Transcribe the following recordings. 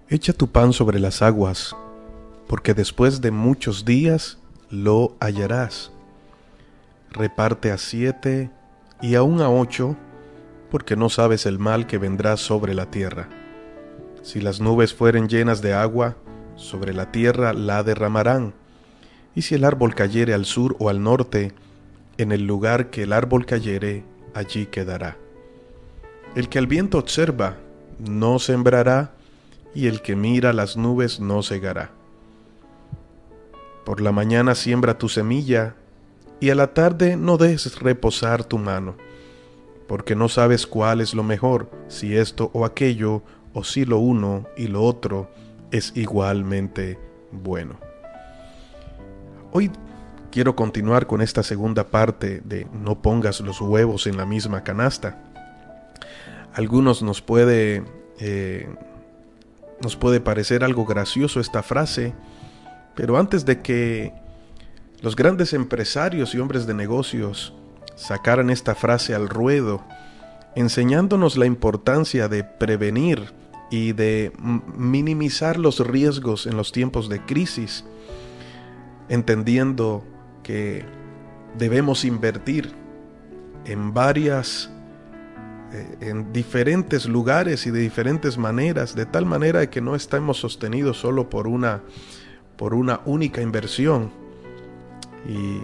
Echa tu pan sobre las aguas, porque después de muchos días lo hallarás. Reparte a 7 y aun a 8, porque no sabes el mal que vendrá sobre la tierra. Si las nubes fueren llenas de agua, sobre la tierra la derramarán. Y si el árbol cayere al sur o al norte, en el lugar que el árbol cayere, allí quedará. El que al viento observa, no sembrará, y el que mira las nubes no segará. Por la mañana siembra tu semilla, y a la tarde no dejes reposar tu mano, porque no sabes cuál es lo mejor, si esto o aquello, o si lo uno y lo otro es igualmente bueno. Hoy quiero continuar con esta segunda parte de no pongas los huevos en la misma canasta. Algunos nos puede parecer algo gracioso esta frase, pero antes de que los grandes empresarios y hombres de negocios sacaran esta frase al ruedo, enseñándonos la importancia de prevenir y de minimizar los riesgos en los tiempos de crisis, entendiendo que debemos invertir en diferentes lugares y de diferentes maneras, de tal manera que no estemos sostenidos solo por una única inversión y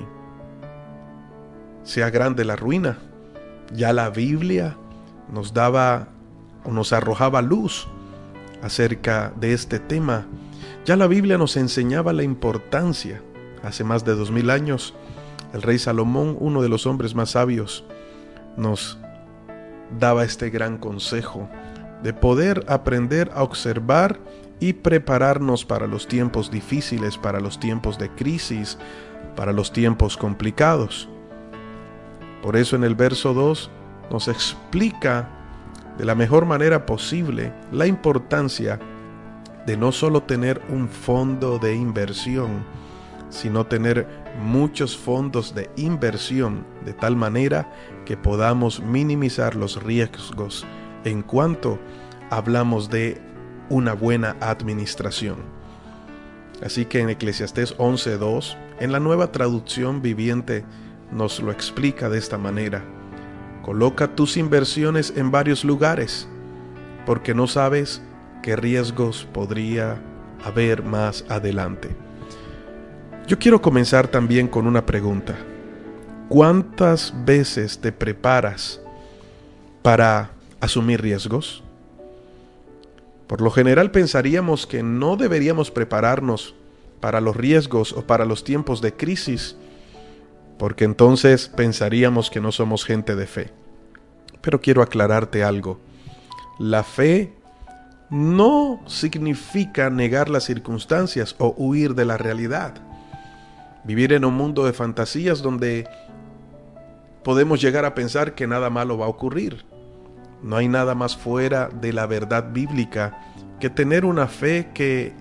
sea grande la ruina. Ya la Biblia nos daba o nos arrojaba luz acerca de este tema. Ya la Biblia nos enseñaba la importancia. Hace más de 2000 años, el rey Salomón, uno de los hombres más sabios, nos daba este gran consejo de poder aprender a observar y prepararnos para los tiempos difíciles, para los tiempos de crisis, para los tiempos complicados. Por eso en el verso 2 nos explica de la mejor manera posible la importancia de no solo tener un fondo de inversión, sino tener muchos fondos de inversión de tal manera que podamos minimizar los riesgos en cuanto hablamos de una buena administración. Así que en Eclesiastés 11:2, en la Nueva Traducción Viviente, nos lo explica de esta manera: coloca tus inversiones en varios lugares, porque no sabes qué riesgos podría haber más adelante. Yo quiero comenzar también con una pregunta. ¿Cuántas veces te preparas para asumir riesgos? Por lo general pensaríamos que no deberíamos prepararnos para los riesgos o para los tiempos de crisis, porque entonces pensaríamos que no somos gente de fe. Pero quiero aclararte algo. La fe no significa negar las circunstancias o huir de la realidad. Vivir en un mundo de fantasías donde podemos llegar a pensar que nada malo va a ocurrir. No hay nada más fuera de la verdad bíblica que tener una fe que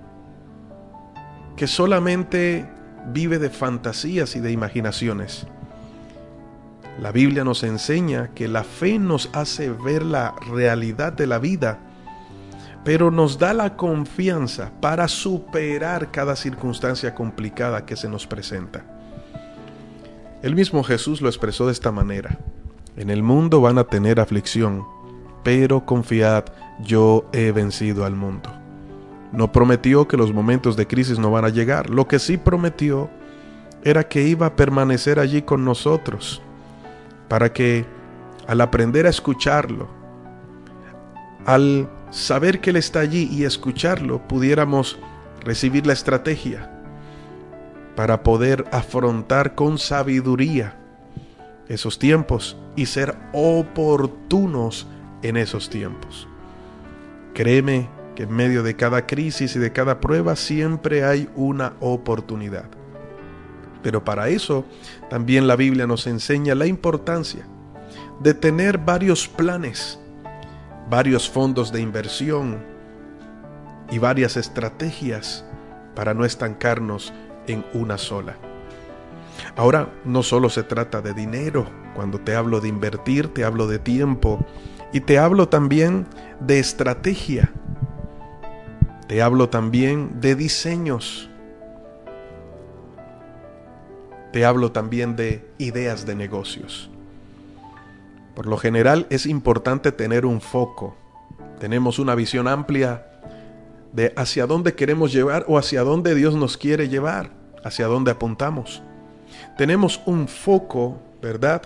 solamente vive de fantasías y de imaginaciones. La Biblia nos enseña que la fe nos hace ver la realidad de la vida, pero nos da la confianza para superar cada circunstancia complicada que se nos presenta. El mismo Jesús lo expresó de esta manera: en el mundo van a tener aflicción, pero confiad, yo he vencido al mundo. No prometió que los momentos de crisis no van a llegar. Lo que sí prometió era que iba a permanecer allí con nosotros, para que al aprender a escucharlo, al saber que Él está allí y escucharlo, pudiéramos recibir la estrategia para poder afrontar con sabiduría esos tiempos y ser oportunos en esos tiempos. Créeme que en medio de cada crisis y de cada prueba siempre hay una oportunidad. Pero para eso también la Biblia nos enseña la importancia de tener varios planes, varios fondos de inversión y varias estrategias para no estancarnos en una sola. Ahora, no solo se trata de dinero. Cuando te hablo de invertir, te hablo de tiempo y te hablo también de estrategia. Te hablo también de diseños. Te hablo también de ideas de negocios. Por lo general es importante tener un foco. Tenemos una visión amplia de hacia dónde queremos llevar o hacia dónde Dios nos quiere llevar, hacia dónde apuntamos. Tenemos un foco, ¿verdad?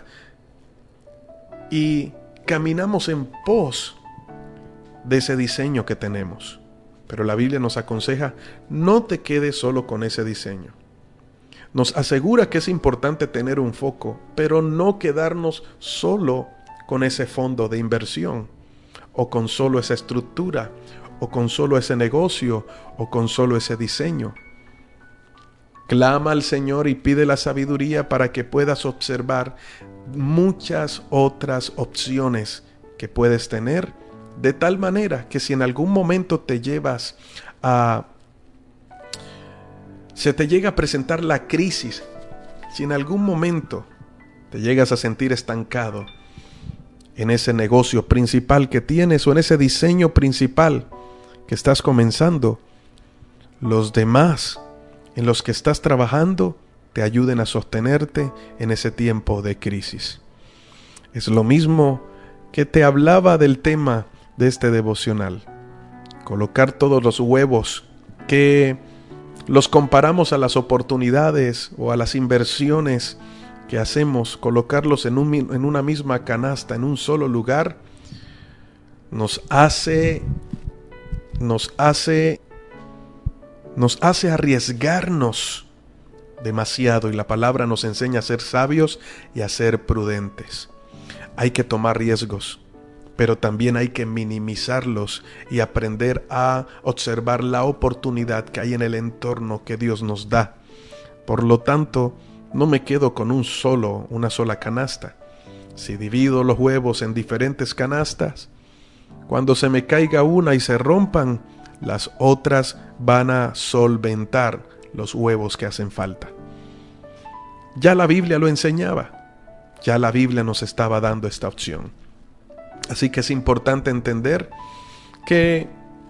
Y caminamos en pos de ese diseño que tenemos. Pero la Biblia nos aconseja, no te quedes solo con ese diseño. Nos asegura que es importante tener un foco, pero no quedarnos solo con ese fondo de inversión, o con solo esa estructura, o con solo ese negocio, o con solo ese diseño. Clama al Señor y pide la sabiduría para que puedas observar muchas otras opciones que puedes tener, de tal manera que si en algún momento se te llega a presentar la crisis, si en algún momento te llegas a sentir estancado en ese negocio principal que tienes o en ese diseño principal que estás comenzando, los demás en los que estás trabajando te ayuden a sostenerte en ese tiempo de crisis. Es lo mismo que te hablaba del tema de este devocional. Colocar todos los huevos que los comparamos a las oportunidades o a las inversiones que hacemos, colocarlos en una misma canasta, en un solo lugar, nos hace arriesgarnos demasiado, y la palabra nos enseña a ser sabios y a ser prudentes. Hay que tomar riesgos, pero también hay que minimizarlos y aprender a observar la oportunidad que hay en el entorno que Dios nos da. Por lo tanto, no me quedo con una sola canasta. Si divido los huevos en diferentes canastas, cuando se me caiga una y se rompan, las otras van a solventar los huevos que hacen falta. Ya la Biblia lo enseñaba. Ya la Biblia nos estaba dando esta opción. Así que es importante entender que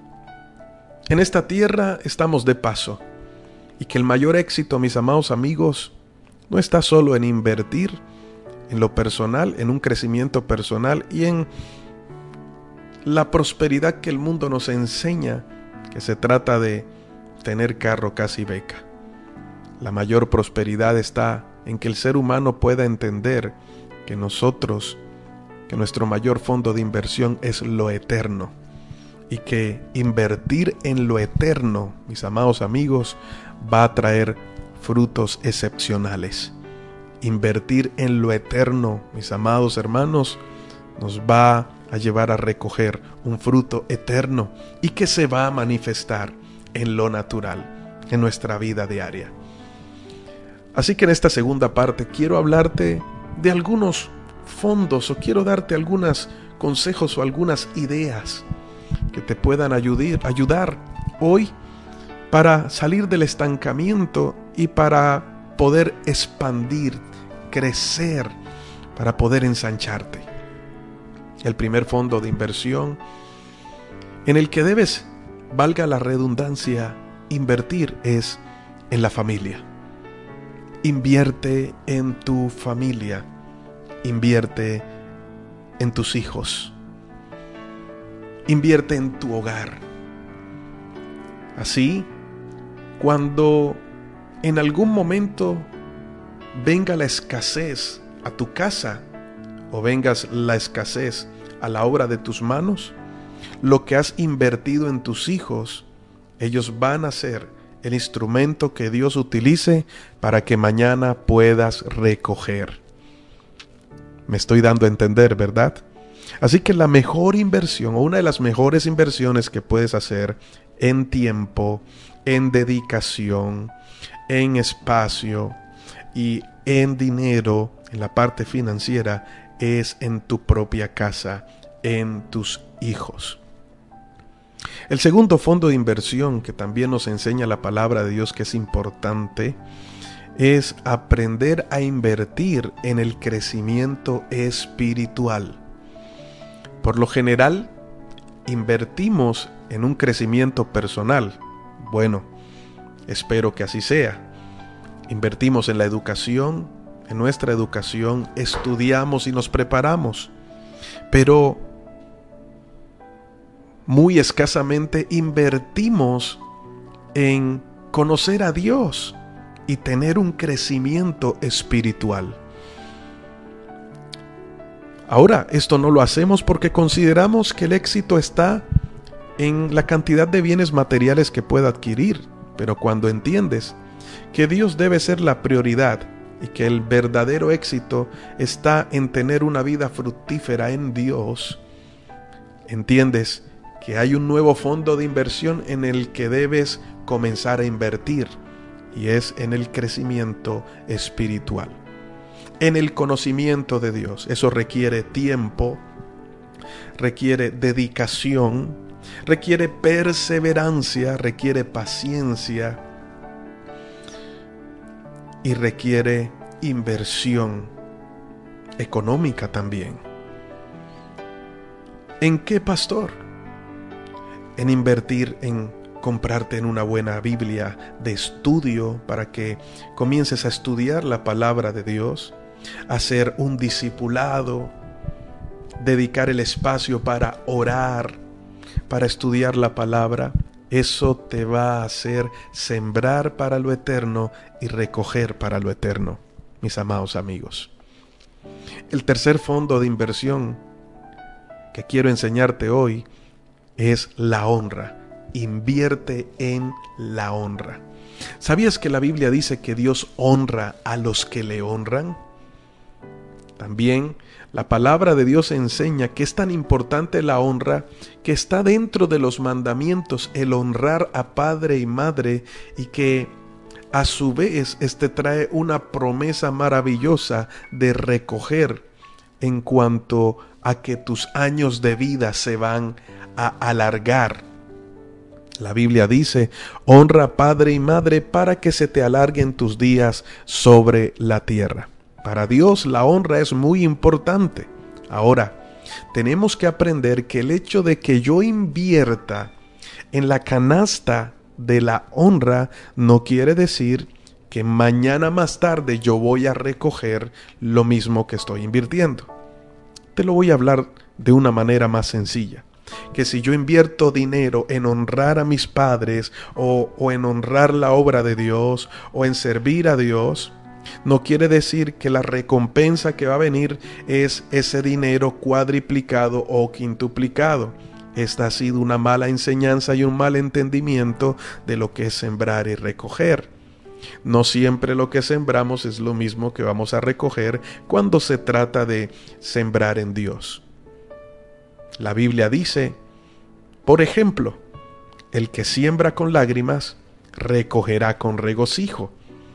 en esta tierra estamos de paso y que el mayor éxito, mis amados amigos, no está solo en invertir en lo personal, en un crecimiento personal y en la prosperidad que el mundo nos enseña, que se trata de tener carro casi beca. La mayor prosperidad está en que el ser humano pueda entender que nuestro mayor fondo de inversión es lo eterno, y que invertir en lo eterno, mis amados amigos, va a traer frutos excepcionales. Invertir en lo eterno, mis amados hermanos, nos va a llevar a recoger un fruto eterno y que se va a manifestar en lo natural, en nuestra vida diaria. Así que en esta segunda parte quiero hablarte de algunos fondos, o quiero darte algunos consejos o algunas ideas que te puedan ayudar hoy para salir del estancamiento y para poder expandir, crecer, para poder ensancharte. El primer fondo de inversión en el que debes, valga la redundancia, invertir es en la familia. Invierte en tu familia. Invierte en tus hijos. Invierte en tu hogar. Así, cuando en algún momento venga la escasez a tu casa, o vengas la escasez a la obra de tus manos, lo que has invertido en tus hijos, ellos van a ser el instrumento que Dios utilice para que mañana puedas recoger. Me estoy dando a entender, ¿verdad? Así que la mejor inversión, o una de las mejores inversiones que puedes hacer en tiempo, en dedicación, en espacio y en dinero, en la parte financiera, es en tu propia casa, en tus hijos. El segundo fondo de inversión que también nos enseña la palabra de Dios que es importante es aprender a invertir en el crecimiento espiritual. Por lo general, invertimos en un crecimiento personal. Bueno, espero que así sea. Invertimos en la educación, en nuestra educación, estudiamos y nos preparamos, pero muy escasamente invertimos en conocer a Dios y tener un crecimiento espiritual. Ahora, esto no lo hacemos porque consideramos que el éxito está en la cantidad de bienes materiales que pueda adquirir, pero cuando entiendes que Dios debe ser la prioridad y que el verdadero éxito está en tener una vida fructífera en Dios, entiendes que hay un nuevo fondo de inversión en el que debes comenzar a invertir, y es en el crecimiento espiritual, en el conocimiento de Dios. Eso requiere tiempo, requiere dedicación, requiere perseverancia, requiere paciencia y requiere inversión económica también. ¿En qué, pastor? En invertir en comprarte en una buena Biblia de estudio para que comiences a estudiar la palabra de Dios, hacer un discipulado, dedicar el espacio para orar, para estudiar la palabra. Eso te va a hacer sembrar para lo eterno y recoger para lo eterno, mis amados amigos. El tercer fondo de inversión que quiero enseñarte hoy es la honra. Invierte en la honra. ¿Sabías que la Biblia dice que Dios honra a los que le honran? También la palabra de Dios enseña que es tan importante la honra que está dentro de los mandamientos el honrar a padre y madre, y que a su vez trae una promesa maravillosa de recoger en cuanto a que tus años de vida se van a alargar. La Biblia dice: honra a padre y madre para que se te alarguen tus días sobre la tierra. Para Dios la honra es muy importante. Ahora, tenemos que aprender que el hecho de que yo invierta en la canasta de la honra no quiere decir que mañana más tarde yo voy a recoger lo mismo que estoy invirtiendo. Te lo voy a hablar de una manera más sencilla. Que si yo invierto dinero en honrar a mis padres o en honrar la obra de Dios o en servir a Dios, no quiere decir que la recompensa que va a venir es ese dinero cuadriplicado o quintuplicado. Esta ha sido una mala enseñanza y un mal entendimiento de lo que es sembrar y recoger. No siempre lo que sembramos es lo mismo que vamos a recoger cuando se trata de sembrar en Dios. La Biblia dice, por ejemplo, el que siembra con lágrimas, recogerá con regocijo.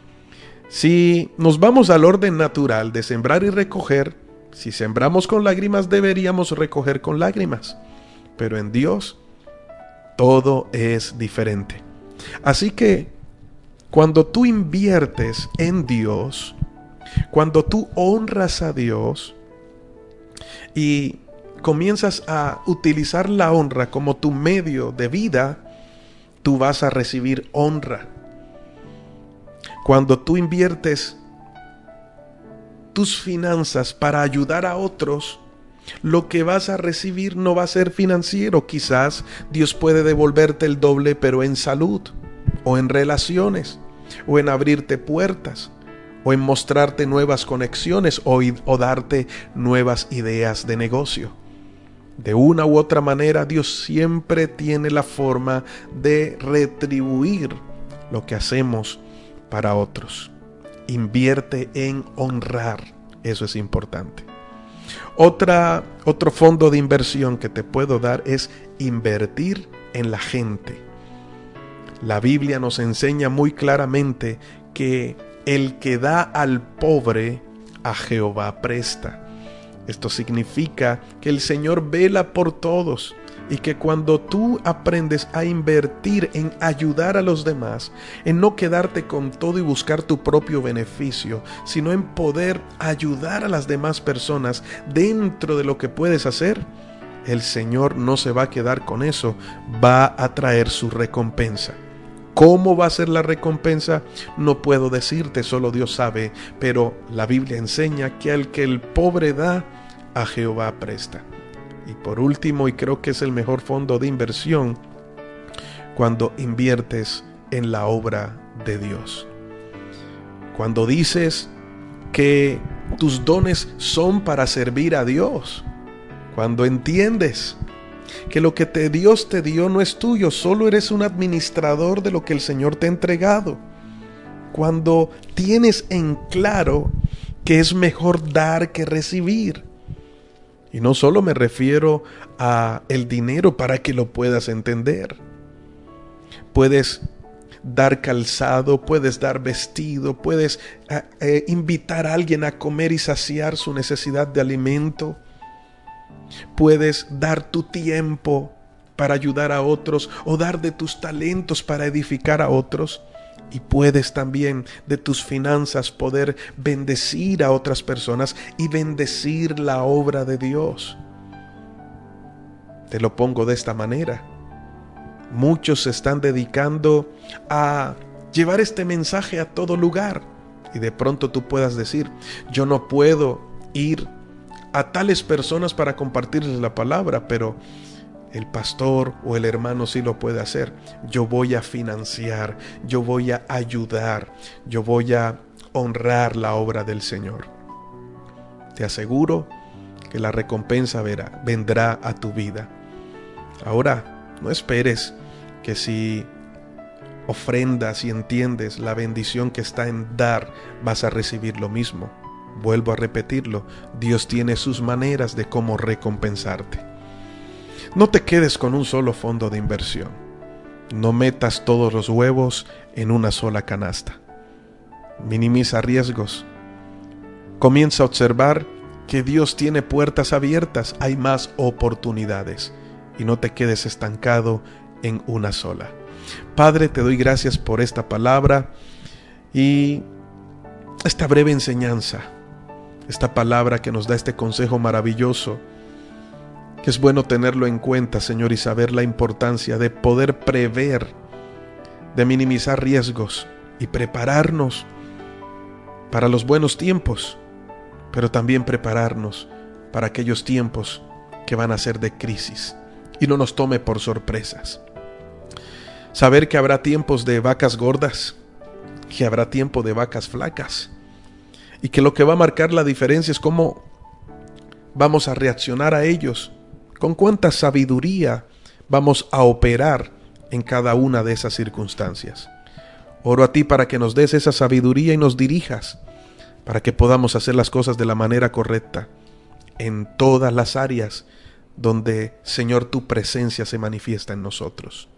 Si nos vamos al orden natural de sembrar y recoger, si sembramos con lágrimas, deberíamos recoger con lágrimas. Pero en Dios, todo es diferente. Así que, cuando tú inviertes en Dios, cuando tú honras a Dios y comienzas a utilizar la honra como tu medio de vida, tú vas a recibir honra. Cuando tú inviertes tus finanzas para ayudar a otros, lo que vas a recibir no va a ser financiero. Quizás Dios puede devolverte el doble, pero en salud, o en relaciones, o en abrirte puertas, o en mostrarte nuevas conexiones, o darte nuevas ideas de negocio. De una u otra manera, Dios siempre tiene la forma de retribuir lo que hacemos para otros. Invierte en honrar, eso es importante. Otro fondo de inversión que te puedo dar es invertir en la gente. La Biblia nos enseña muy claramente que el que da al pobre, a Jehová presta. Esto significa que el Señor vela por todos y que cuando tú aprendes a invertir en ayudar a los demás, en no quedarte con todo y buscar tu propio beneficio, sino en poder ayudar a las demás personas dentro de lo que puedes hacer, el Señor no se va a quedar con eso, va a traer su recompensa. ¿Cómo va a ser la recompensa? No puedo decirte, solo Dios sabe, pero la Biblia enseña que al que el pobre da, a Jehová presta. Y por último, y creo que es el mejor fondo de inversión, cuando inviertes en la obra de Dios. Cuando dices que tus dones son para servir a Dios. Cuando entiendes que lo que Dios te dio no es tuyo, solo eres un administrador de lo que el Señor te ha entregado. Cuando tienes en claro que es mejor dar que recibir. Y no solo me refiero a el dinero para que lo puedas entender. Puedes dar calzado, puedes dar vestido, puedes invitar a alguien a comer y saciar su necesidad de alimento. Puedes dar tu tiempo para ayudar a otros o dar de tus talentos para edificar a otros. Y puedes también de tus finanzas poder bendecir a otras personas y bendecir la obra de Dios. Te lo pongo de esta manera. Muchos se están dedicando a llevar este mensaje a todo lugar. Y de pronto tú puedas decir, yo no puedo ir a tales personas para compartirles la palabra, pero el pastor o el hermano sí lo puede hacer. Yo voy a financiar, yo voy a ayudar, yo voy a honrar la obra del Señor. Te aseguro que la recompensa vendrá a tu vida. Ahora, no esperes que si ofrendas y entiendes la bendición que está en dar, vas a recibir lo mismo. Vuelvo a repetirlo, Dios tiene sus maneras de cómo recompensarte. No te quedes con un solo fondo de inversión. No metas todos los huevos en una sola canasta. Minimiza riesgos. Comienza a observar que Dios tiene puertas abiertas, hay más oportunidades. Y no te quedes estancado en una sola. Padre, te doy gracias por esta palabra y esta breve enseñanza. Esta palabra que nos da este consejo maravilloso, que es bueno tenerlo en cuenta, Señor, y saber la importancia de poder prever, de minimizar riesgos y prepararnos para los buenos tiempos, pero también prepararnos para aquellos tiempos que van a ser de crisis y no nos tome por sorpresas. Saber que habrá tiempos de vacas gordas, que habrá tiempo de vacas flacas, y que lo que va a marcar la diferencia es cómo vamos a reaccionar a ellos, con cuánta sabiduría vamos a operar en cada una de esas circunstancias. Oro a ti para que nos des esa sabiduría y nos dirijas, para que podamos hacer las cosas de la manera correcta, en todas las áreas donde, Señor, tu presencia se manifiesta en nosotros.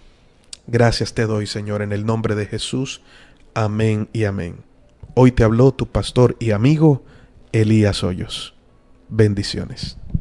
Gracias te doy, Señor, en el nombre de Jesús. Amén y amén. Hoy te habló tu pastor y amigo Elías Hoyos. Bendiciones.